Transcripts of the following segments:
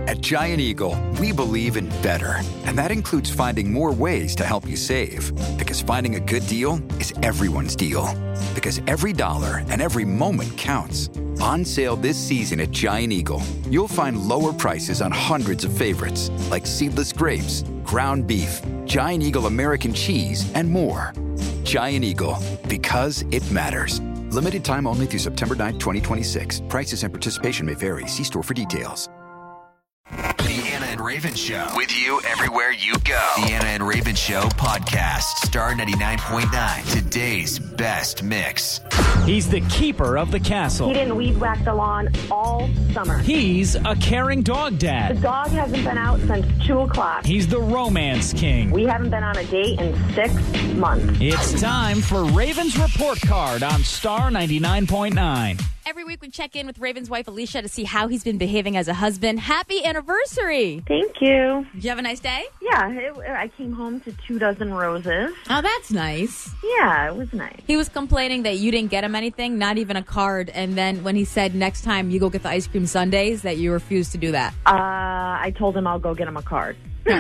At Giant Eagle, we believe in better. And that includes finding more ways to help you save. Because finding a good deal is everyone's deal. Because every dollar and every moment counts. On sale this season at Giant Eagle, you'll find lower prices on hundreds of favorites, like seedless grapes, ground beef, Giant Eagle American cheese, and more. Giant Eagle, because it matters. Limited time only through September 9th, 2026. Prices and participation may vary. See store for details. The Anna and Raven Show. With you everywhere you go. The Anna and Raven Show podcast. Star 99.9. Today's best mix. He's the keeper of the castle. He didn't weed whack the lawn all summer. He's a caring dog The dad. dog hasn't been out since 2 o'clock. He's the romance king. We haven't been on a date in 6 months. It's time for Raven's Report Card on Star 99.9. Every week we check in with Raven's wife, Alicia, to see how he's been behaving as a husband. Happy anniversary. Thank you. Did you have a nice day? Yeah, I came home to 2 dozen roses. Oh, that's nice. Yeah, it was nice. He was complaining that you didn't get him anything, not even a card. And then when he said next time you go get the ice cream sundaes, that you refused to do that. I told him I'll go get him a card.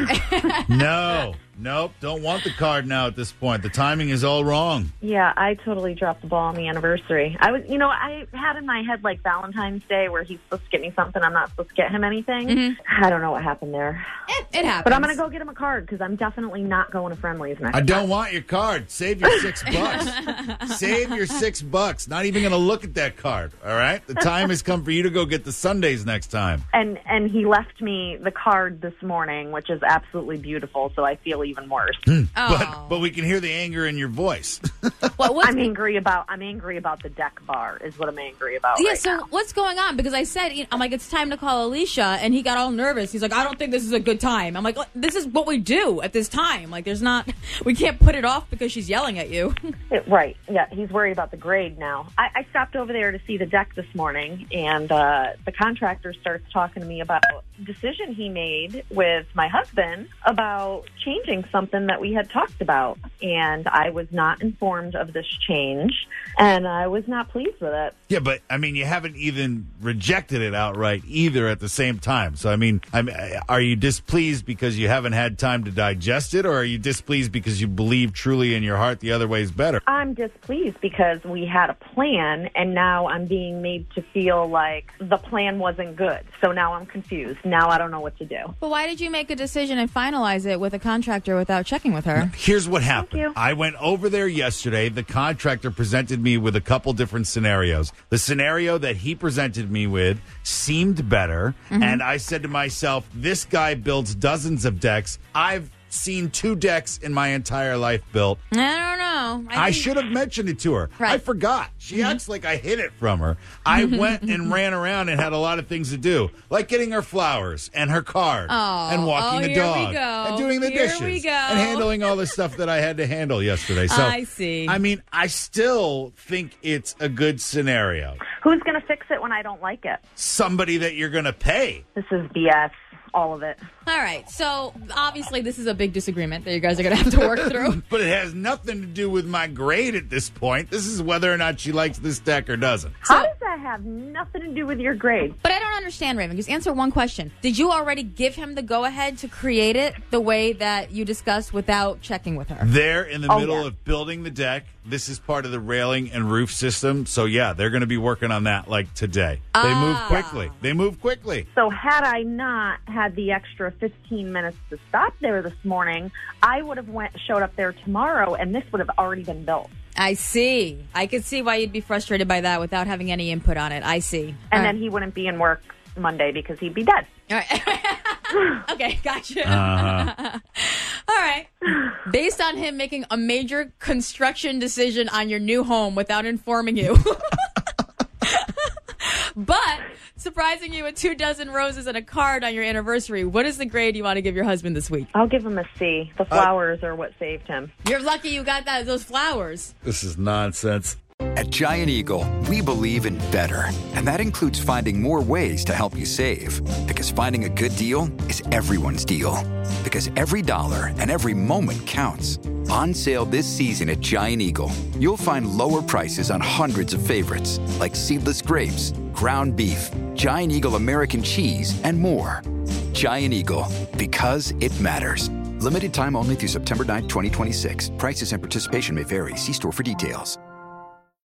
Nope, don't want the card now at this point. The timing is all wrong. Yeah, I totally dropped the ball on the anniversary. I had in my head like Valentine's Day where he's supposed to get me something, I'm not supposed to get him anything. Mm-hmm. I don't know what happened there. It happens. But I'm going to go get him a card because I'm definitely not going to Friendly's next I time. don't want your card. Save your $6. Save your $6. Not even going to look at that card, all right? The time has come for you to go get the Sundays next time. And he left me the card this morning, which is absolutely beautiful, so I feel even worse. But we can hear the anger in your voice. I'm angry about the deck bar is what I'm angry about. Yeah, right so now. what's going on? Because I said, I'm like, it's time to call Alicia, and he got all nervous. He's like, I don't think this is a good time. I'm like, this is what we do at this time. Like, we can't put it off because she's yelling at you. Right. Yeah, he's worried about the grade now. I stopped over there to see the deck this morning, and the contractor starts talking to me about a decision he made with my husband about changing something that we had talked about. And I was not informed of this change, and I was not pleased with it. Yeah, but, you haven't even rejected it outright either at the same time. So, are you displeased because you haven't had time to digest it, or are you displeased because you believe truly in your heart the other way is better? I'm displeased because we had a plan, and now I'm being made to feel like the plan wasn't good. So now I'm confused. Now I don't know what to do. But why did you make a decision and finalize it with a contractor without checking with her? Here's what happened. Thank you. I went over there yesterday. The contractor presented me with a couple different scenarios. The scenario that he presented me with seemed better, and I said to myself, this guy builds dozens of decks. I've seen 2 decks in my entire life built. I don't know. I should have mentioned it to her. Right. I forgot. She acts like I hid it from her. I went and ran around and had a lot of things to do, like getting her flowers and her card and walking the here dog we go. and doing the Here dishes we go. and handling all the stuff that I had to handle yesterday. So I see. I still think it's a good scenario. Who's going to fix it when I don't like it? Somebody that you're going to pay. This is BS. All of it. All right. So, obviously, this is a big disagreement that you guys are going to have to work through. But it has nothing to do with my grade at this point. This is whether or not she likes this deck or doesn't. How does that have nothing to do with your grade? But I don't understand, Raven. Just answer one question. Did you already give him the go-ahead to create it the way that you discussed without checking with her? They're in the middle yeah. of building the deck. This is part of the railing and roof system. So, yeah, they're going to be working on that like today. They move quickly. So had I not had the extra 15 minutes to stop there this morning, I would have showed up there tomorrow, and this would have already been built. I see. I could see why you'd be frustrated by that without having any input on it. I see. And then he wouldn't be in work Monday because he'd be dead. All right. Okay, gotcha. All right. Based on him making a major construction decision on your new home without informing you. But surprising you with 2 dozen roses and a card on your anniversary, what is the grade you want to give your husband this week? I'll give him a C. The flowers are what saved him. You're lucky you got those flowers. This is nonsense. At Giant Eagle, we believe in better. And that includes finding more ways to help you save. Because finding a good deal is everyone's deal. Because every dollar and every moment counts. On sale this season at Giant Eagle, you'll find lower prices on hundreds of favorites, like seedless grapes, ground beef, Giant Eagle American cheese, and more. Giant Eagle, because it matters. Limited time only through September 9th, 2026. Prices and participation may vary. See store for details.